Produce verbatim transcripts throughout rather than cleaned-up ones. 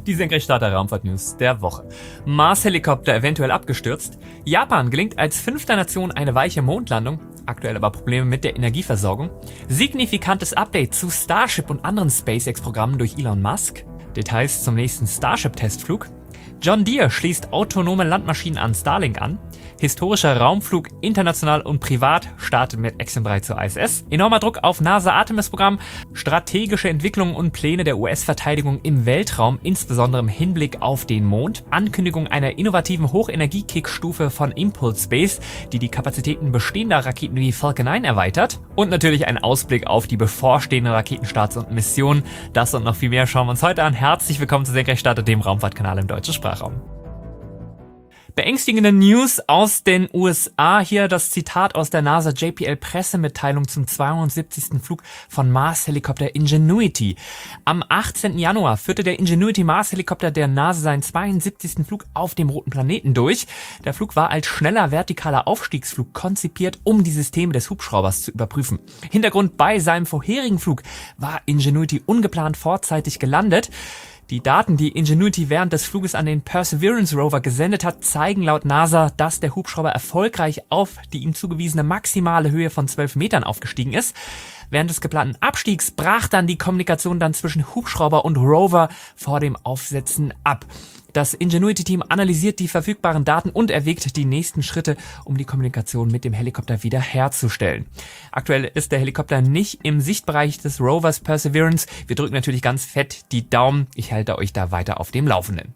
Die Senkrechtstarter Raumfahrt-News der Woche. Mars-Helikopter eventuell abgestürzt. Japan gelingt als fünfter Nation eine weiche Mondlandung. Aktuell aber Probleme mit der Energieversorgung. Signifikantes Update zu Starship und anderen SpaceX-Programmen durch Elon Musk. Details zum nächsten Starship-Testflug. John Deere schließt autonome Landmaschinen an Starlink an. Historischer Raumflug international und privat startet mit X M drei zur I S S. Enormer Druck auf NASA-Artemis-Programm. Strategische Entwicklungen und Pläne der U S-Verteidigung im Weltraum, insbesondere im Hinblick auf den Mond. Ankündigung einer innovativen Hochenergie-Kickstufe von Impulse Space, die die Kapazitäten bestehender Raketen wie Falcon neun erweitert. Und natürlich ein Ausblick auf die bevorstehenden Raketenstarts und Missionen. Das und noch viel mehr schauen wir uns heute an. Herzlich willkommen zu Senkrechtstarter, dem Raumfahrtkanal im deutschen Sprachraum. Beängstigende News aus den U S A. Hier das Zitat aus der NASA J P L-Pressemitteilung zum zweihundertsiebzigsten Flug von Mars-Helikopter Ingenuity. Am achtzehnten Januar führte der Ingenuity-Mars-Helikopter der NASA seinen zweiundsiebzigsten Flug auf dem roten Planeten durch. Der Flug war als schneller vertikaler Aufstiegsflug konzipiert, um die Systeme des Hubschraubers zu überprüfen. Hintergrund: bei seinem vorherigen Flug war Ingenuity ungeplant vorzeitig gelandet. Die Daten, die Ingenuity während des Fluges an den Perseverance Rover gesendet hat, zeigen laut NASA, dass der Hubschrauber erfolgreich auf die ihm zugewiesene maximale Höhe von zwölf Metern aufgestiegen ist. Während des geplanten Abstiegs brach dann die Kommunikation dann zwischen Hubschrauber und Rover vor dem Aufsetzen ab. Das Ingenuity-Team analysiert die verfügbaren Daten und erwägt die nächsten Schritte, um die Kommunikation mit dem Helikopter wiederherzustellen. Aktuell ist der Helikopter nicht im Sichtbereich des Rovers Perseverance. Wir drücken natürlich ganz fett die Daumen. Ich halte euch da weiter auf dem Laufenden.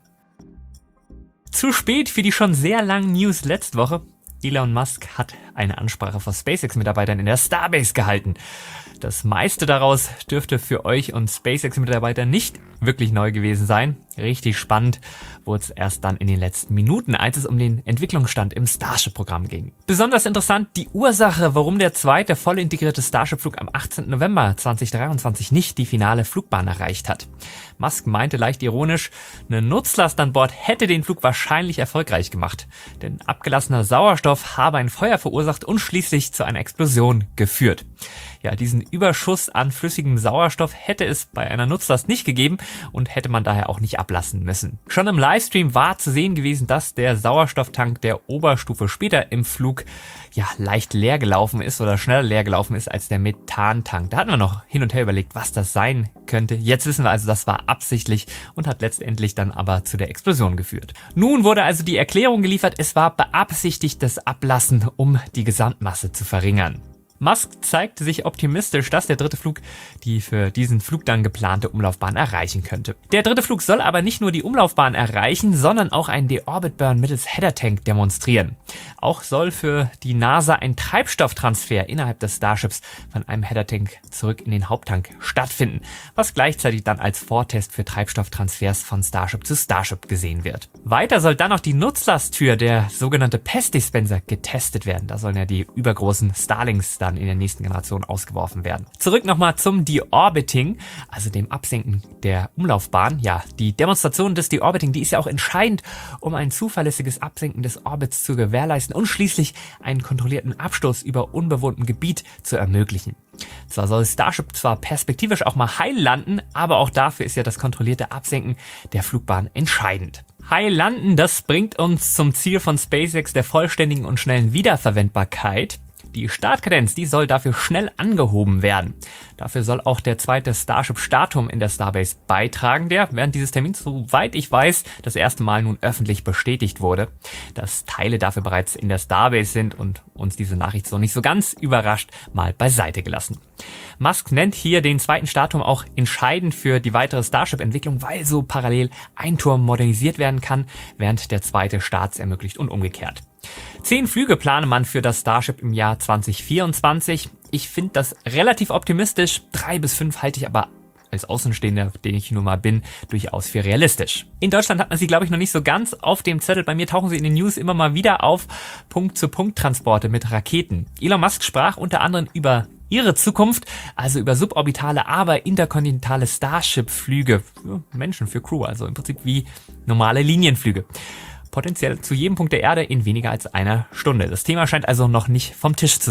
Zu spät für die schon sehr langen News letzte Woche. Elon Musk hat eine Ansprache vor SpaceX-Mitarbeitern in der Starbase gehalten. Das meiste daraus dürfte für euch und SpaceX-Mitarbeiter nicht wirklich neu gewesen sein. Richtig spannend wurde es erst dann in den letzten Minuten, als es um den Entwicklungsstand im Starship-Programm ging. Besonders interessant die Ursache, warum der zweite voll integrierte Starship-Flug am achtzehnten November zweitausenddreiundzwanzig nicht die finale Flugbahn erreicht hat. Musk meinte leicht ironisch, eine Nutzlast an Bord hätte den Flug wahrscheinlich erfolgreich gemacht, denn abgelassener Sauerstoff habe ein Feuer verursacht und schließlich zu einer Explosion geführt. Ja, diesen Überschuss an flüssigem Sauerstoff hätte es bei einer Nutzlast nicht gegeben und hätte man daher auch nicht ablassen müssen. Schon im Livestream war zu sehen gewesen, dass der Sauerstofftank der Oberstufe später im Flug ja leicht leer gelaufen ist oder schneller leer gelaufen ist als der Methantank. Da hatten wir noch hin und her überlegt, was das sein könnte. Jetzt wissen wir also, das war absichtlich und hat letztendlich dann aber zu der Explosion geführt. Nun wurde also die Erklärung geliefert, es war beabsichtigtes Ablassen, um die Gesamtmasse zu verringern. Musk zeigte sich optimistisch, dass der dritte Flug die für diesen Flug dann geplante Umlaufbahn erreichen könnte. Der dritte Flug soll aber nicht nur die Umlaufbahn erreichen, sondern auch einen De-Orbit-Burn mittels Header-Tank demonstrieren. Auch soll für die NASA ein Treibstofftransfer innerhalb des Starships von einem Header-Tank zurück in den Haupttank stattfinden, was gleichzeitig dann als Vortest für Treibstofftransfers von Starship zu Starship gesehen wird. Weiter soll dann noch die Nutzlasttür, der sogenannte P E S-Dispenser, getestet werden. Da sollen ja die übergroßen Starlinks dann in der nächsten Generation ausgeworfen werden. Zurück nochmal zum Deorbiting, also dem Absenken der Umlaufbahn. Ja, die Demonstration des Deorbiting, die ist ja auch entscheidend, um ein zuverlässiges Absenken des Orbits zu gewährleisten und schließlich einen kontrollierten Abstoß über unbewohntem Gebiet zu ermöglichen. Zwar soll Starship zwar perspektivisch auch mal heil landen, aber auch dafür ist ja das kontrollierte Absenken der Flugbahn entscheidend. Heil landen, das bringt uns zum Ziel von SpaceX der vollständigen und schnellen Wiederverwendbarkeit. Die Startkadenz, die soll dafür schnell angehoben werden. Dafür soll auch der zweite Starship-Startturm in der Starbase beitragen, der während dieses Termins, soweit ich weiß, das erste Mal nun öffentlich bestätigt wurde. Dass Teile dafür bereits in der Starbase sind und uns diese Nachricht so nicht so ganz überrascht, mal beiseite gelassen. Musk nennt hier den zweiten Startturm auch entscheidend für die weitere Starship-Entwicklung, weil so parallel ein Turm modernisiert werden kann, während der zweite Starts ermöglicht und umgekehrt. Zehn Flüge plane man für das Starship im Jahr zweitausendvierundzwanzig. Ich finde das relativ optimistisch. Drei bis fünf halte ich aber als Außenstehender, den ich nun mal bin, durchaus für realistisch. In Deutschland hat man sie, glaube ich, noch nicht so ganz auf dem Zettel. Bei mir tauchen sie in den News immer mal wieder auf. Punkt-zu-Punkt-Transporte mit Raketen. Elon Musk sprach unter anderem über ihre Zukunft, also über suborbitale, aber interkontinentale Starship-Flüge für Menschen, für Crew, also im Prinzip wie normale Linienflüge. Potenziell zu jedem Punkt der Erde in weniger als einer Stunde. Das Thema scheint also noch nicht vom Tisch zu sein.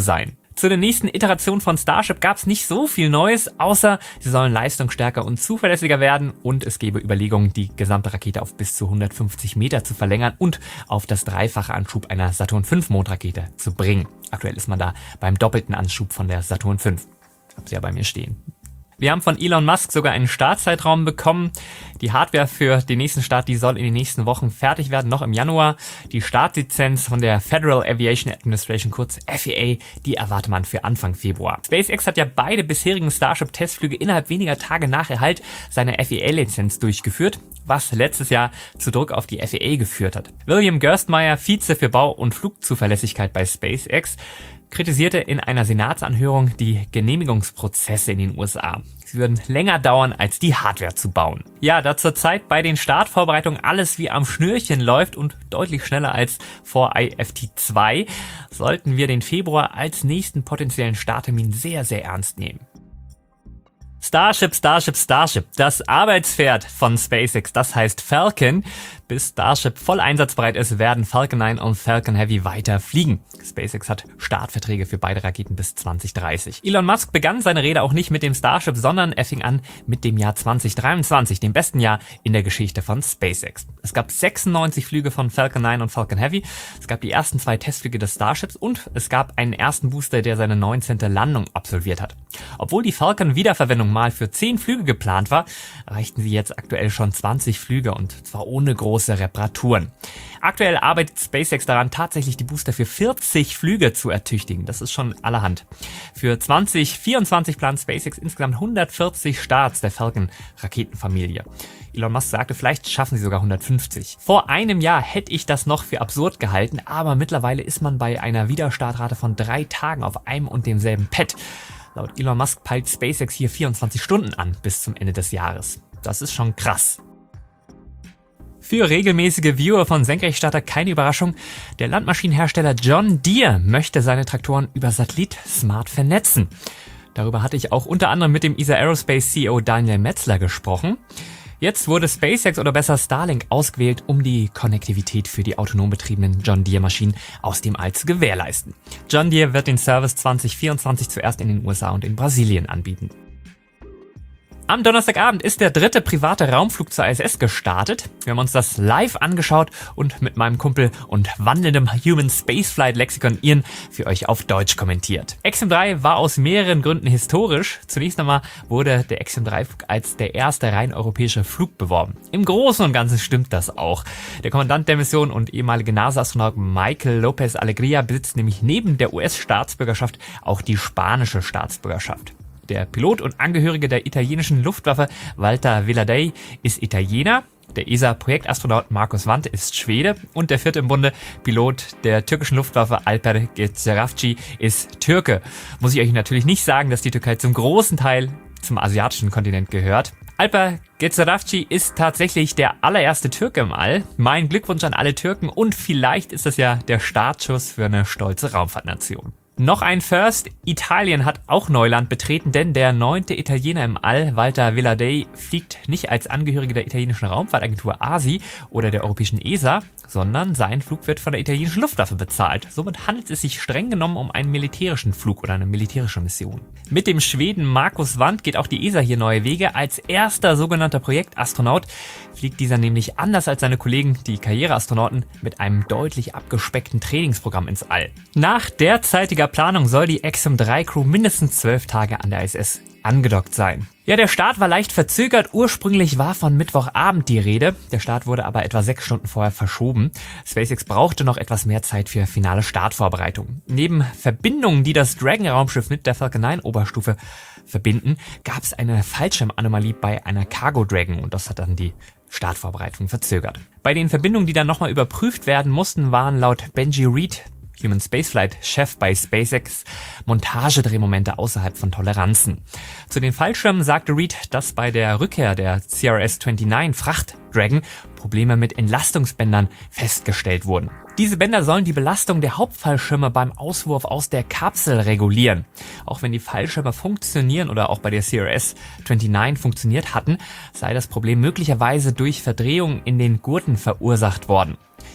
Zu der nächsten Iteration von Starship gab es nicht so viel Neues, außer sie sollen leistungsstärker und zuverlässiger werden und es gäbe Überlegungen, die gesamte Rakete auf bis zu hundertfünfzig Meter zu verlängern und auf das dreifache Anschub einer Saturn fünf Mondrakete zu bringen. Aktuell ist man da beim doppelten Anschub von der Saturn fünf. Hab sie ja bei mir stehen. Wir haben von Elon Musk sogar einen Startzeitraum bekommen. Die Hardware für den nächsten Start, die soll in den nächsten Wochen fertig werden, noch im Januar. Die Startlizenz von der Federal Aviation Administration, kurz F A A, die erwartet man für Anfang Februar. SpaceX hat ja beide bisherigen Starship-Testflüge innerhalb weniger Tage nach Erhalt seiner F A A-Lizenz durchgeführt, was letztes Jahr zu Druck auf die F A A geführt hat. William Gerstmeier, Vize für Bau- und Flugzuverlässigkeit bei SpaceX, kritisierte in einer Senatsanhörung die Genehmigungsprozesse in den U S A. Sie würden länger dauern, als die Hardware zu bauen. Ja, da zurzeit bei den Startvorbereitungen alles wie am Schnürchen läuft und deutlich schneller als vor I F T zwei, sollten wir den Februar als nächsten potenziellen Starttermin sehr, sehr ernst nehmen. Starship, Starship, Starship. Das Arbeitspferd von SpaceX, das heißt Falcon. Bis Starship voll einsatzbereit ist, werden Falcon neun und Falcon Heavy weiter fliegen. SpaceX hat Startverträge für beide Raketen bis zwanzig dreißig. Elon Musk begann seine Rede auch nicht mit dem Starship, sondern er fing an mit dem Jahr zwanzig dreiundzwanzig, dem besten Jahr in der Geschichte von SpaceX. Es gab sechsundneunzig Flüge von Falcon neun und Falcon Heavy. Es gab die ersten zwei Testflüge des Starships und es gab einen ersten Booster, der seine neunzehnte Landung absolviert hat. Obwohl die Falcon-Wiederverwendung mal für zehn Flüge geplant war, erreichten sie jetzt aktuell schon zwanzig Flüge und zwar ohne große Reparaturen. Aktuell arbeitet SpaceX daran, tatsächlich die Booster für vierzig Flüge zu ertüchtigen. Das ist schon allerhand. Für zwanzig vierundzwanzig plant SpaceX insgesamt hundertvierzig Starts der Falcon-Raketenfamilie. Elon Musk sagte, vielleicht schaffen sie sogar hundertfünfzig. Vor einem Jahr hätte ich das noch für absurd gehalten, aber mittlerweile ist man bei einer Wiederstartrate von drei Tagen auf einem und demselben Pad. Laut Elon Musk peilt SpaceX hier vierundzwanzig Stunden an bis zum Ende des Jahres. Das ist schon krass. Für regelmäßige Viewer von Senkrechtstarter keine Überraschung, der Landmaschinenhersteller John Deere möchte seine Traktoren über Satellit smart vernetzen. Darüber hatte ich auch unter anderem mit dem E S A Aerospace C E O Daniel Metzler gesprochen. Jetzt wurde SpaceX oder besser Starlink ausgewählt, um die Konnektivität für die autonom betriebenen John Deere Maschinen aus dem All zu gewährleisten. John Deere wird den Service zwanzig vierundzwanzig zuerst in den U S A und in Brasilien anbieten. Am Donnerstagabend ist der dritte private Raumflug zur I S S gestartet. Wir haben uns das live angeschaut und mit meinem Kumpel und wandelndem Human Spaceflight Lexikon Ian für euch auf Deutsch kommentiert. Axiom drei war aus mehreren Gründen historisch. Zunächst einmal wurde der Axiom drei Flug als der erste rein europäische Flug beworben. Im Großen und Ganzen stimmt das auch. Der Kommandant der Mission und ehemalige NASA-Astronaut Michael Lopez Alegria besitzt nämlich neben der U S-Staatsbürgerschaft auch die spanische Staatsbürgerschaft. Der Pilot und Angehörige der italienischen Luftwaffe Walter Veladei ist Italiener, der E S A-Projektastronaut Markus Wandt ist Schwede und der vierte im Bunde, Pilot der türkischen Luftwaffe Alper Geceravci, ist Türke. Muss ich euch natürlich nicht sagen, dass die Türkei zum großen Teil zum asiatischen Kontinent gehört. Alper Geceravci ist tatsächlich der allererste Türke im All. Mein Glückwunsch an alle Türken und vielleicht ist das ja der Startschuss für eine stolze Raumfahrtnation. Noch ein First. Italien hat auch Neuland betreten, denn der neunte Italiener im All, Walter Veladei, fliegt nicht als Angehöriger der italienischen Raumfahrtagentur A S I oder der europäischen E S A, sondern sein Flug wird von der italienischen Luftwaffe bezahlt. Somit handelt es sich streng genommen um einen militärischen Flug oder eine militärische Mission. Mit dem Schweden Markus Wandt geht auch die E S A hier neue Wege. Als erster sogenannter Projektastronaut fliegt dieser nämlich anders als seine Kollegen, die Karriereastronauten, mit einem deutlich abgespeckten Trainingsprogramm ins All. Nach derzeitiger Planung soll die Axiom drei Crew mindestens zwölf Tage an der I S S angedockt sein. Ja, der Start war leicht verzögert. Ursprünglich war von Mittwochabend die Rede. Der Start wurde aber etwa sechs Stunden vorher verschoben. SpaceX brauchte noch etwas mehr Zeit für finale Startvorbereitungen. Neben Verbindungen, die das Dragon-Raumschiff mit der Falcon neun Oberstufe verbinden, gab es eine Fallschirmanomalie bei einer Cargo Dragon und das hat dann die Startvorbereitung verzögert. Bei den Verbindungen, die dann nochmal überprüft werden mussten, waren laut Benji Reed, Human Spaceflight Chef bei SpaceX, Montagedrehmomente außerhalb von Toleranzen. Zu den Fallschirmen sagte Reed, dass bei der Rückkehr der C R S neunundzwanzig Fracht Dragon Probleme mit Entlastungsbändern festgestellt wurden. Diese Bänder sollen die Belastung der Hauptfallschirme beim Auswurf aus der Kapsel regulieren. Auch wenn die Fallschirme funktionieren oder auch bei der C R S neunundzwanzig funktioniert hatten, sei das Problem möglicherweise durch Verdrehungen in den Gurten verursacht worden.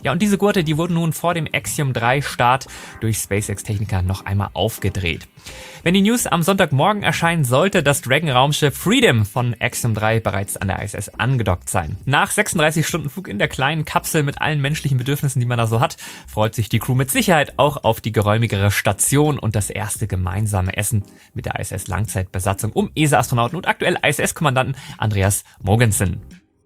Ja, und diese Gurte, die wurden nun vor dem Axiom drei Start durch SpaceX-Techniker noch einmal aufgedreht. Wenn die News am Sonntagmorgen erscheinen, sollte das Dragon-Raumschiff Freedom von Axiom drei bereits an der I S S angedockt sein. Nach sechsunddreißig Stunden Flug in der kleinen Kapsel mit allen menschlichen Bedürfnissen, die man da so hat, freut sich die Crew mit Sicherheit auch auf die geräumigere Station und das erste gemeinsame Essen mit der I S S-Langzeitbesatzung um E S A-Astronauten und aktuell I S S-Kommandanten Andreas Mogensen.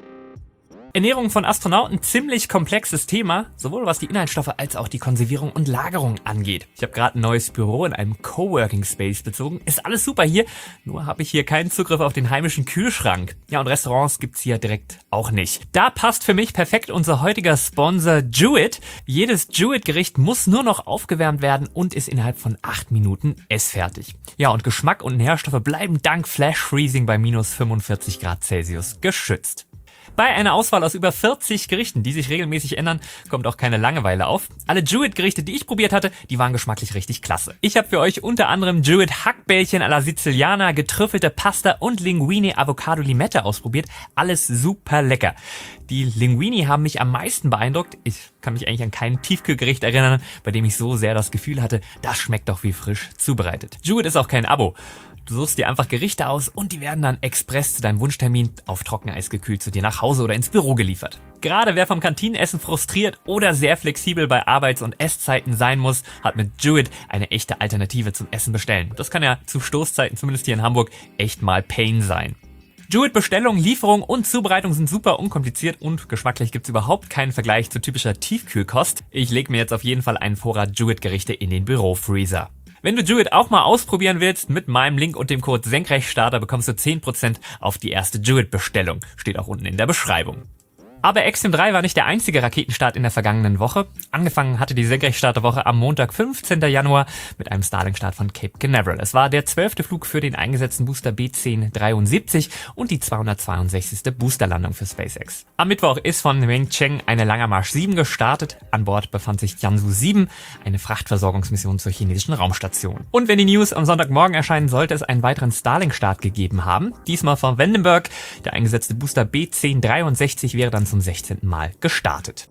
Ernährung von Astronauten, ziemlich komplexes Thema, sowohl was die Inhaltsstoffe als auch die Konservierung und Lagerung angeht. Ich habe gerade ein neues Büro in einem Coworking Space bezogen. Ist alles super hier, nur habe ich hier keinen Zugriff auf den heimischen Kühlschrank. Ja, und Restaurants gibt's hier direkt auch nicht. Da passt für mich perfekt unser heutiger Sponsor Joovit. Jedes Joovit-Gericht muss nur noch aufgewärmt werden und ist innerhalb von acht Minuten essfertig. Ja, und Geschmack und Nährstoffe bleiben dank Flash Freezing bei minus fünfundvierzig Grad Celsius geschützt. Bei einer Auswahl aus über vierzig Gerichten, die sich regelmäßig ändern, kommt auch keine Langeweile auf. Alle Joovit-Gerichte, die ich probiert hatte, die waren geschmacklich richtig klasse. Ich habe für euch unter anderem Joovit-Hackbällchen à la Siziliana, getrüffelte Pasta und Linguine Avocado Limette ausprobiert. Alles super lecker. Die Linguini haben mich am meisten beeindruckt. Ich kann mich eigentlich an kein Tiefkühlgericht erinnern, bei dem ich so sehr das Gefühl hatte, das schmeckt doch wie frisch zubereitet. Joovit ist auch kein Abo. Du suchst dir einfach Gerichte aus und die werden dann express zu deinem Wunschtermin auf Trockeneis gekühlt zu dir nach Hause oder ins Büro geliefert. Gerade wer vom Kantinenessen frustriert oder sehr flexibel bei Arbeits- und Esszeiten sein muss, hat mit Joovit eine echte Alternative zum Essen bestellen. Das kann ja zu Stoßzeiten, zumindest hier in Hamburg, echt mal Pain sein. Joovit-Bestellung, Lieferung und Zubereitung sind super unkompliziert und geschmacklich gibt's überhaupt keinen Vergleich zu typischer Tiefkühlkost. Ich lege mir jetzt auf jeden Fall einen Vorrat Joovit-Gerichte in den Bürofreezer. Wenn du Joovit auch mal ausprobieren willst, mit meinem Link und dem Code Senkrechtstarter bekommst du zehn Prozent auf die erste Joovit-Bestellung. Steht auch unten in der Beschreibung. Aber Axiom drei war nicht der einzige Raketenstart in der vergangenen Woche. Angefangen hatte die Senkrechtstarterwoche am Montag, fünfzehnten Januar, mit einem Starlink-Start von Cape Canaveral. Es war der zwölfte Flug für den eingesetzten Booster B zehn dreiundsiebzig und die zweihundertzweiundsechzigste Boosterlandung für SpaceX. Am Mittwoch ist von Wengcheng eine Langermarsch sieben gestartet. An Bord befand sich Tianzhou sieben, eine Frachtversorgungsmission zur chinesischen Raumstation. Und wenn die News am Sonntagmorgen erscheinen, sollte es einen weiteren Starlink-Start gegeben haben. Diesmal von Vandenberg. Der eingesetzte Booster B zehn dreiundsechzig wäre dann zum sechzehnten Mal gestartet.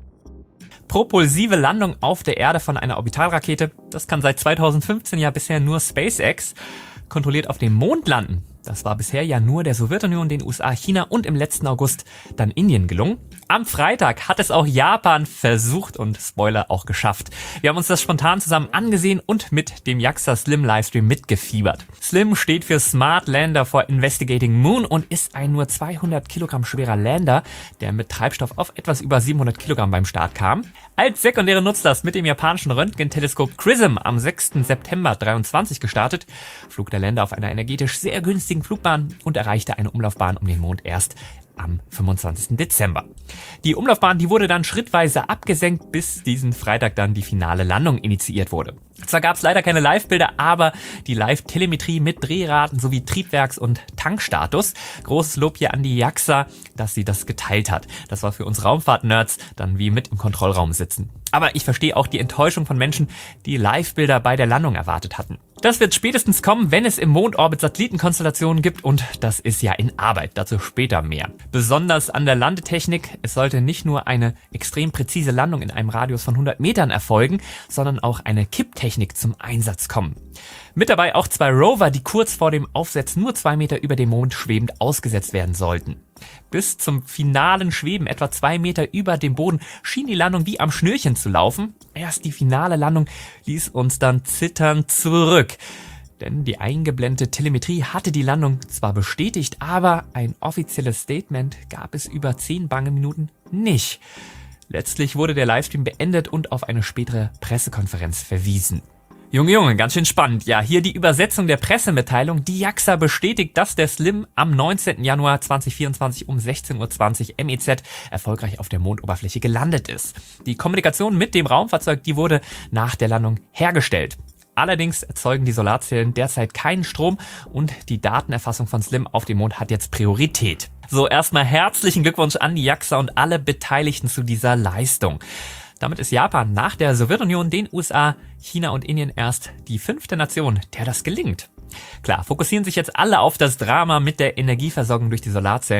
Propulsive Landung auf der Erde von einer Orbitalrakete, das kann seit zweitausendfünfzehn ja bisher nur SpaceX. Kontrolliert auf dem Mond landen, das war bisher ja nur der Sowjetunion, den U S A, China und im letzten August dann Indien gelungen. Am Freitag hat es auch Japan versucht und Spoiler auch geschafft. Wir haben uns das spontan zusammen angesehen und mit dem JAXA Slim Livestream mitgefiebert. Slim steht für Smart Lander for Investigating Moon und ist ein nur zweihundert Kilogramm schwerer Lander, der mit Treibstoff auf etwas über siebenhundert Kilogramm beim Start kam. Als sekundäre Nutzlast mit dem japanischen Röntgenteleskop XRISM am sechsten September dreiundzwanzig gestartet, flog der Lander auf einer energetisch sehr günstigen Flugbahn und erreichte eine Umlaufbahn um den Mond erst am fünfundzwanzigsten Dezember. Die Umlaufbahn, die wurde dann schrittweise abgesenkt, bis diesen Freitag dann die finale Landung initiiert wurde. Zwar gab es leider keine Live-Bilder, aber die Live-Telemetrie mit Drehraten sowie Triebwerks- und Tankstatus. Großes Lob hier an die JAXA, dass sie das geteilt hat. Das war für uns Raumfahrt-Nerds dann wie mit im Kontrollraum sitzen. Aber ich verstehe auch die Enttäuschung von Menschen, die Live-Bilder bei der Landung erwartet hatten. Das wird spätestens kommen, wenn es im Mondorbit Satellitenkonstellationen gibt und das ist ja in Arbeit, dazu später mehr. Besonders an der Landetechnik, es sollte nicht nur eine extrem präzise Landung in einem Radius von hundert Metern erfolgen, sondern auch eine Kipptechnik zum Einsatz kommen. Mit dabei auch zwei Rover, die kurz vor dem Aufsetzen nur zwei Meter über dem Mond schwebend ausgesetzt werden sollten. Bis zum finalen Schweben, etwa zwei Meter über dem Boden, schien die Landung wie am Schnürchen zu laufen. Erst die finale Landung ließ uns dann zitternd zurück. Denn die eingeblendete Telemetrie hatte die Landung zwar bestätigt, aber ein offizielles Statement gab es über zehn bange Minuten nicht. Letztlich wurde der Livestream beendet und auf eine spätere Pressekonferenz verwiesen. Junge, Junge, ganz schön spannend. Ja, hier die Übersetzung der Pressemitteilung. Die JAXA bestätigt, dass der Slim am neunzehnten Januar zweitausendvierundzwanzig um sechzehn Uhr zwanzig M E Z erfolgreich auf der Mondoberfläche gelandet ist. Die Kommunikation mit dem Raumfahrzeug, die wurde nach der Landung hergestellt. Allerdings erzeugen die Solarzellen derzeit keinen Strom und die Datenerfassung von Slim auf dem Mond hat jetzt Priorität. So, erstmal herzlichen Glückwunsch an die JAXA und alle Beteiligten zu dieser Leistung. Damit ist Japan nach der Sowjetunion, den U S A, China und Indien erst die fünfte Nation, der das gelingt. Klar, fokussieren sich jetzt alle auf das Drama mit der Energieversorgung durch die Solarzellen.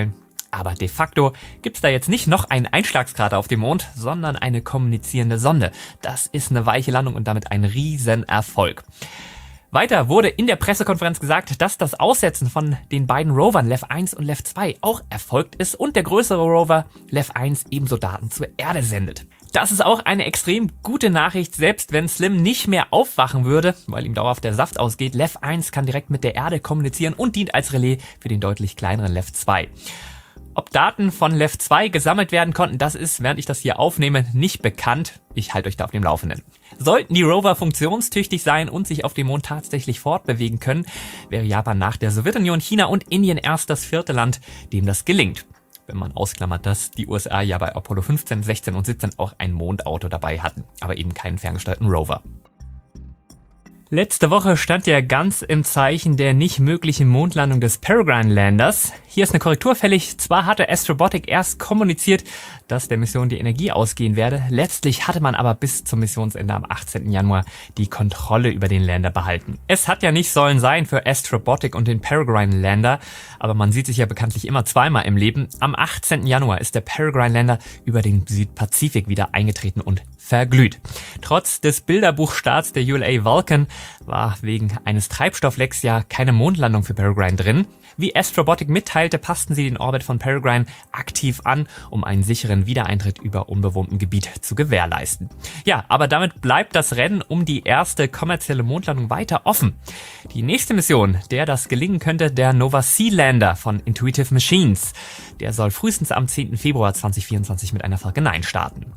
Aber de facto gibt's da jetzt nicht noch einen Einschlagskrater auf dem Mond, sondern eine kommunizierende Sonde. Das ist eine weiche Landung und damit ein Riesenerfolg. Weiter wurde in der Pressekonferenz gesagt, dass das Aussetzen von den beiden Rovern Lev eins und Lev zwei auch erfolgt ist und der größere Rover Lev eins ebenso Daten zur Erde sendet. Das ist auch eine extrem gute Nachricht, selbst wenn Slim nicht mehr aufwachen würde, weil ihm dauerhaft der Saft ausgeht. Lev eins kann direkt mit der Erde kommunizieren und dient als Relais für den deutlich kleineren Lev zwei. Ob Daten von Lev zwei gesammelt werden konnten, das ist, während ich das hier aufnehme, nicht bekannt. Ich halte euch da auf dem Laufenden. Sollten die Rover funktionstüchtig sein und sich auf dem Mond tatsächlich fortbewegen können, wäre Japan nach der Sowjetunion, China und Indien erst das vierte Land, dem das gelingt. Wenn man ausklammert, dass die U S A ja bei Apollo fünfzehn, sechzehn und siebzehn auch ein Mondauto dabei hatten, aber eben keinen ferngesteuerten Rover. Letzte Woche stand ja ganz im Zeichen der nicht möglichen Mondlandung des Peregrine-Landers. Hier ist eine Korrektur fällig. Zwar hatte Astrobotic erst kommuniziert, dass der Mission die Energie ausgehen werde. Letztlich hatte man aber bis zum Missionsende am achtzehnten Januar die Kontrolle über den Lander behalten. Es hat ja nicht sollen sein für Astrobotic und den Peregrine-Lander, aber man sieht sich ja bekanntlich immer zweimal im Leben. Am achtzehnten Januar ist der Peregrine-Lander über den Südpazifik wieder eingetreten und verglüht. Trotz des Bilderbuchstarts der U L A Vulcan war wegen eines Treibstofflecks ja keine Mondlandung für Peregrine drin. Wie Astrobotic mitteilte, passten sie den Orbit von Peregrine aktiv an, um einen sicheren Wiedereintritt über unbewohntem Gebiet zu gewährleisten. Ja, aber damit bleibt das Rennen um die erste kommerzielle Mondlandung weiter offen. Die nächste Mission, der das gelingen könnte, der Nova Sea Lander von Intuitive Machines. Der soll frühestens am zehnten Februar zweitausendvierundzwanzig mit einer Falcon neun starten.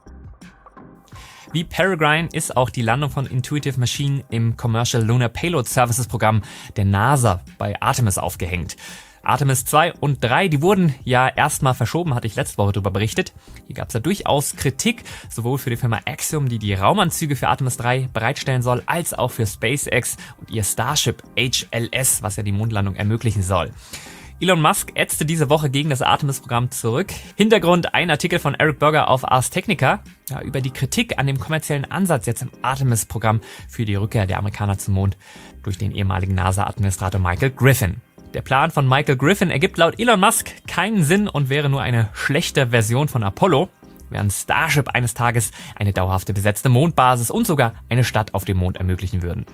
Wie Peregrine ist auch die Landung von Intuitive Machine im Commercial Lunar Payload Services Programm der NASA bei Artemis aufgehängt. Artemis zwei und drei, die wurden ja erstmal verschoben, hatte ich letzte Woche darüber berichtet. Hier gab es ja durchaus Kritik, sowohl für die Firma Axiom, die die Raumanzüge für Artemis drei bereitstellen soll, als auch für SpaceX und ihr Starship H L S, was ja die Mondlandung ermöglichen soll. Elon Musk ätzte diese Woche gegen das Artemis-Programm zurück. Hintergrund ein Artikel von Eric Berger auf Ars Technica ja, über die Kritik an dem kommerziellen Ansatz jetzt im Artemis-Programm für die Rückkehr der Amerikaner zum Mond durch den ehemaligen NASA-Administrator Michael Griffin. Der Plan von Michael Griffin ergibt laut Elon Musk keinen Sinn und wäre nur eine schlechte Version von Apollo, während Starship eines Tages eine dauerhafte besetzte Mondbasis und sogar eine Stadt auf dem Mond ermöglichen würden.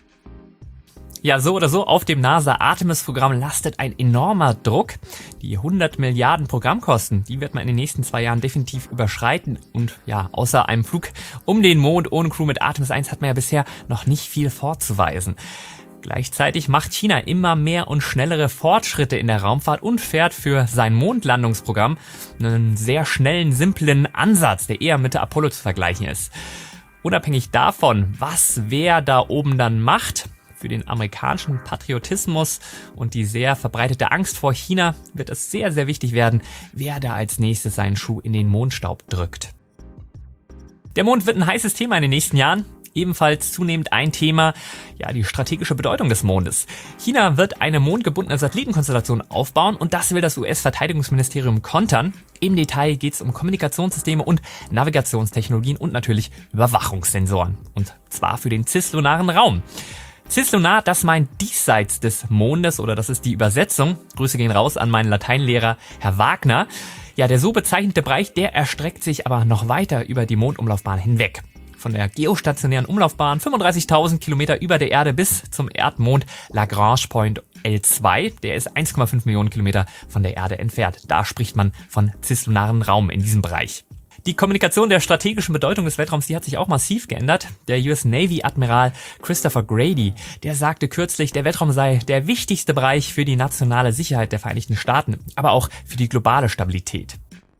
Ja, so oder so, auf dem NASA-Artemis-Programm lastet ein enormer Druck. Die hundert Milliarden Programmkosten, die wird man in den nächsten zwei Jahren definitiv überschreiten. Und ja, außer einem Flug um den Mond ohne Crew mit Artemis eins hat man ja bisher noch nicht viel vorzuweisen. Gleichzeitig macht China immer mehr und schnellere Fortschritte in der Raumfahrt und fährt für sein Mondlandungsprogramm einen sehr schnellen, simplen Ansatz, der eher mit der Apollo zu vergleichen ist. Unabhängig davon, was wer da oben dann macht, für den amerikanischen Patriotismus und die sehr verbreitete Angst vor China wird es sehr, sehr wichtig werden, wer da als nächstes seinen Schuh in den Mondstaub drückt. Der Mond wird ein heißes Thema in den nächsten Jahren. Ebenfalls zunehmend ein Thema, ja, die strategische Bedeutung des Mondes. China wird eine mondgebundene Satellitenkonstellation aufbauen und das will das U S-Verteidigungsministerium kontern. Im Detail geht es um Kommunikationssysteme und Navigationstechnologien und natürlich Überwachungssensoren. Und zwar für den cislunar Raum. Cislunar, das meint diesseits des Mondes, oder das ist die Übersetzung. Grüße gehen raus an meinen Lateinlehrer, Herr Wagner. Ja, der so bezeichnete Bereich, der erstreckt sich aber noch weiter über die Mondumlaufbahn hinweg. Von der geostationären Umlaufbahn fünfunddreißigtausend Kilometer über der Erde bis zum Erdmond Lagrange Point L zwei. Der ist eins Komma fünf Millionen Kilometer von der Erde entfernt. Da spricht man von cislunaren Raum in diesem Bereich. Die Kommunikation der strategischen Bedeutung des Weltraums, die hat sich auch massiv geändert. Der U S Navy Admiral Christopher Grady, der sagte kürzlich, der Weltraum sei der wichtigste Bereich für die nationale Sicherheit der Vereinigten Staaten, aber auch für die globale Stabilität.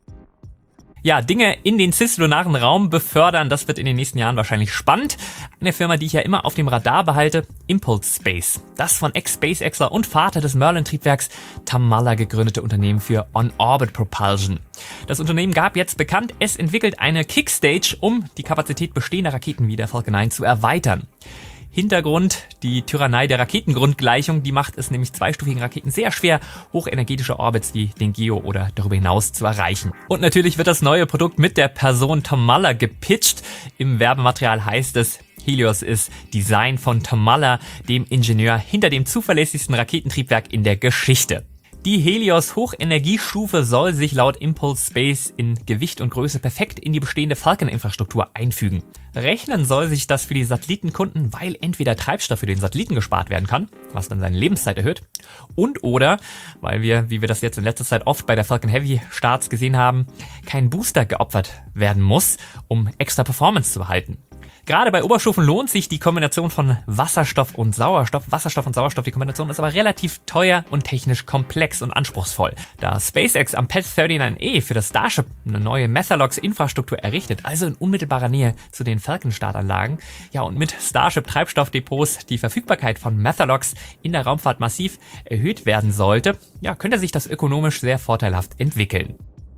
Ja, Dinge in den cislunaren Raum befördern, das wird in den nächsten Jahren wahrscheinlich spannend. Eine Firma, die ich ja immer auf dem Radar behalte, Impulse Space. Das von Ex-SpaceXler und Vater des Merlin-Triebwerks Tom Muller gegründete Unternehmen für On-Orbit Propulsion. Das Unternehmen gab jetzt bekannt, es entwickelt eine Kickstage, um die Kapazität bestehender Raketen wie der Falcon neun zu erweitern. Hintergrund, die Tyrannei der Raketengrundgleichung, die macht es nämlich zweistufigen Raketen sehr schwer, hochenergetische Orbits wie den Geo oder darüber hinaus zu erreichen. Und natürlich wird das neue Produkt mit der Person Tom Muller gepitcht. Im Werbematerial heißt es, Helios ist Design von Tom Muller, dem Ingenieur hinter dem zuverlässigsten Raketentriebwerk in der Geschichte. Die Helios Hochenergiestufe soll sich laut Impulse Space in Gewicht und Größe perfekt in die bestehende Falcon-Infrastruktur einfügen. Rechnen soll sich das für die Satellitenkunden, weil entweder Treibstoff für den Satelliten gespart werden kann, was dann seine Lebenszeit erhöht, und oder, weil wir, wie wir das jetzt in letzter Zeit oft bei der Falcon Heavy Starts gesehen haben, kein Booster geopfert werden muss, um extra Performance zu behalten. Gerade bei Oberstufen lohnt sich die Kombination von Wasserstoff und Sauerstoff. Wasserstoff und Sauerstoff, die Kombination ist aber relativ teuer und technisch komplex und anspruchsvoll. Da SpaceX am Pet neununddreißig E für das Starship eine neue Methalox-Infrastruktur errichtet, also in unmittelbarer Nähe zu den Falcon-Startanlagen, ja, und mit Starship-Treibstoffdepots die Verfügbarkeit von Methalox in der Raumfahrt massiv erhöht werden sollte, ja, könnte sich das ökonomisch sehr vorteilhaft entwickeln.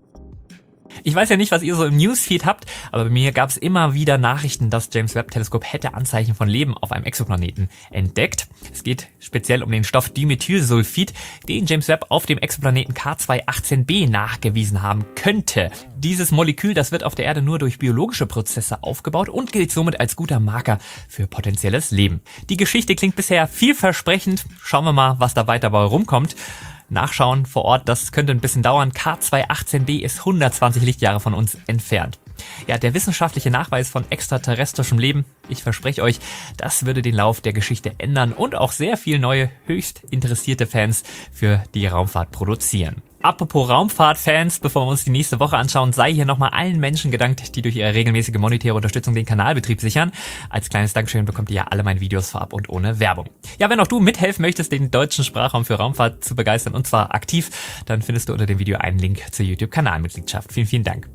Ich weiß ja nicht, was ihr so im Newsfeed habt, aber bei mir gab es immer wieder Nachrichten, das James Webb Teleskop hätte Anzeichen von Leben auf einem Exoplaneten entdeckt. Es geht speziell um den Stoff Dimethylsulfid, den James Webb auf dem Exoplaneten K zwei achtzehn b nachgewiesen haben könnte. Dieses Molekül, das wird auf der Erde nur durch biologische Prozesse aufgebaut und gilt somit als guter Marker für potenzielles Leben. Die Geschichte klingt bisher vielversprechend. Schauen wir mal, was da weiter bei rumkommt. Nachschauen vor Ort, das könnte ein bisschen dauern. K zwei achtzehn b ist hundertzwanzig Lichtjahre von uns entfernt. Ja, der wissenschaftliche Nachweis von extraterrestrischem Leben, ich verspreche euch, das würde den Lauf der Geschichte ändern und auch sehr viel neue, höchst interessierte Fans für die Raumfahrt produzieren. Apropos Raumfahrt-Fans, bevor wir uns die nächste Woche anschauen, sei hier nochmal allen Menschen gedankt, die durch ihre regelmäßige monetäre Unterstützung den Kanalbetrieb sichern. Als kleines Dankeschön bekommt ihr ja alle meine Videos vorab und ohne Werbung. Ja, wenn auch du mithelfen möchtest, den deutschen Sprachraum für Raumfahrt zu begeistern, und zwar aktiv, dann findest du unter dem Video einen Link zur YouTube-Kanalmitgliedschaft. Vielen, vielen Dank.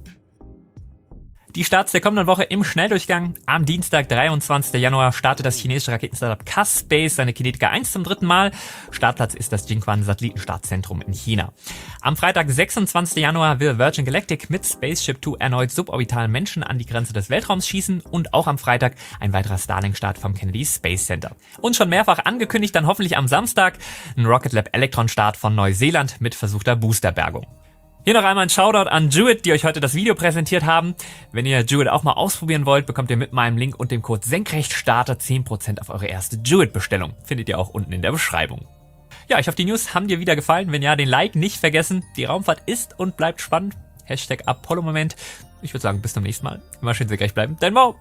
Die Starts der kommenden Woche im Schnelldurchgang. Am Dienstag, dreiundzwanzigsten Januar, startet das chinesische Raketenstartup Caspace seine Kinetica eins zum dritten Mal. Startplatz ist das Jiuquan Satellitenstartzentrum in China. Am Freitag, sechsundzwanzigsten Januar, will Virgin Galactic mit Spaceship zwei erneut suborbitalen Menschen an die Grenze des Weltraums schießen und auch am Freitag ein weiterer Starlink-Start vom Kennedy Space Center. Und schon mehrfach angekündigt, dann hoffentlich am Samstag ein Rocket Lab Electron-Start von Neuseeland mit versuchter Boosterbergung. Hier noch einmal ein Shoutout an Jewett, die euch heute das Video präsentiert haben. Wenn ihr Jewett auch mal ausprobieren wollt, bekommt ihr mit meinem Link und dem Code SENKRECHTSTARTER zehn Prozent auf eure erste Jewett-Bestellung. Findet ihr auch unten in der Beschreibung. Ja, ich hoffe, die News haben dir wieder gefallen. Wenn ja, den Like nicht vergessen. Die Raumfahrt ist und bleibt spannend. Hashtag Apollo-Moment. Ich würde sagen, bis zum nächsten Mal. Immer schön senkrecht bleiben. Dein Mo!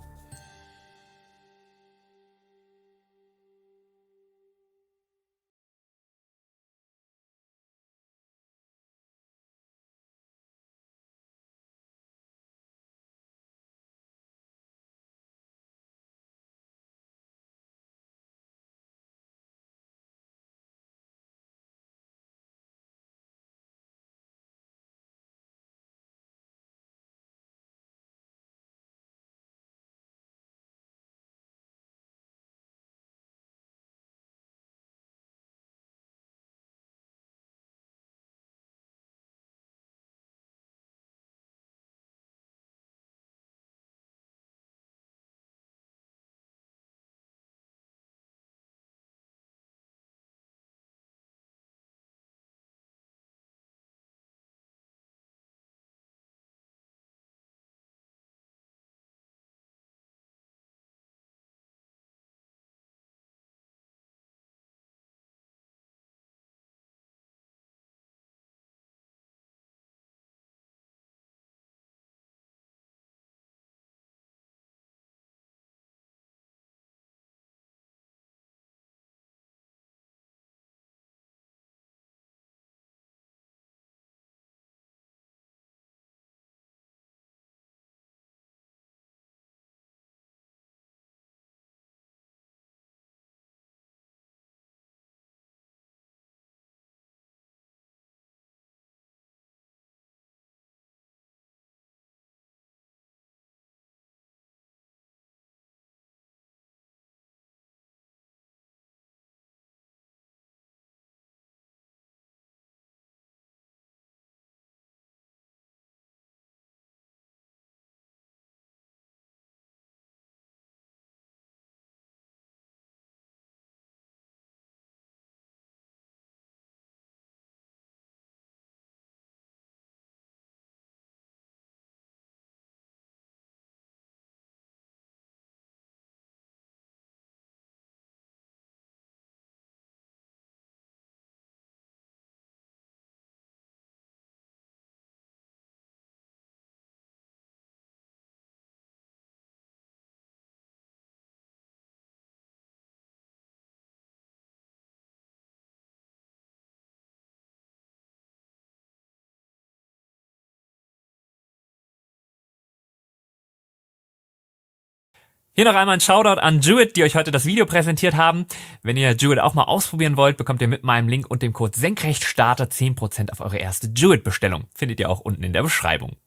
Hier noch einmal ein Shoutout an Jewett, die euch heute das Video präsentiert haben. Wenn ihr Jewett auch mal ausprobieren wollt, bekommt ihr mit meinem Link und dem Code Senkrechtstarter zehn Prozent auf eure erste Jewett-Bestellung. Findet ihr auch unten in der Beschreibung.